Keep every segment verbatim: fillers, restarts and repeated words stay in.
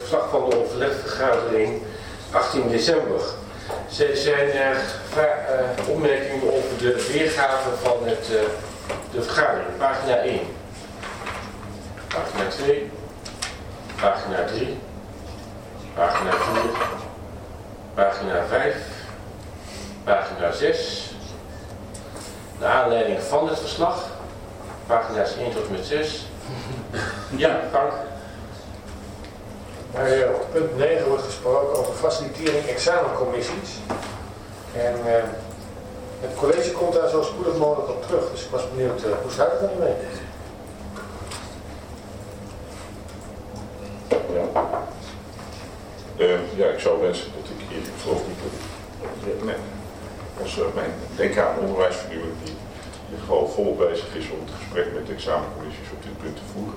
verslag van de overlegvergadering achttien december. Ze zijn er uh, opmerkingen over de weergave van het, uh, de vergadering. Pagina één. Pagina twee. Pagina drie. Pagina vier. Pagina vijf. Pagina zes. Naar aanleiding van het verslag. Pagina's één tot en met zes. Ja, Frank. Bij uh, punt negen wordt gesproken over facilitering examencommissies. En uh, het college komt daar zo spoedig mogelijk op terug. Dus ik was benieuwd, uh, hoe staat het daarmee? Ja. Uh, ja, ik zou wensen dat ik hier geloof niet uh, nee. als uh, mijn decaan onderwijsvernieuwing die gewoon volop bezig is om het gesprek met de examencommissies op dit punt te voeren.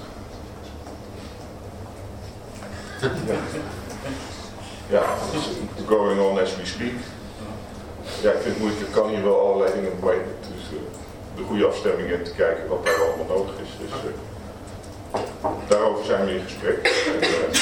Ja, ja, it's going on as we speak. Ja, ik vind het moeilijk, ik kan hier wel allerlei dingen mee. Dus uh, de goede afstemming en te kijken wat daar allemaal nodig is. Dus uh, daarover zijn we in gesprek. En, uh,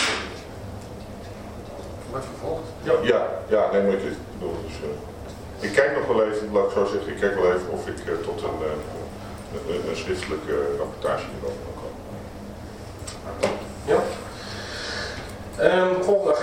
Wordt vervolgd? ja, ja, ja, nee, maar ik bedoel, dus, uh, ik kijk nog wel even, laat ik zo zeggen, ik kijk wel even of ik uh, tot een, uh, een, een schriftelijke rapportage hierover kan komen. Ja. Um, volgende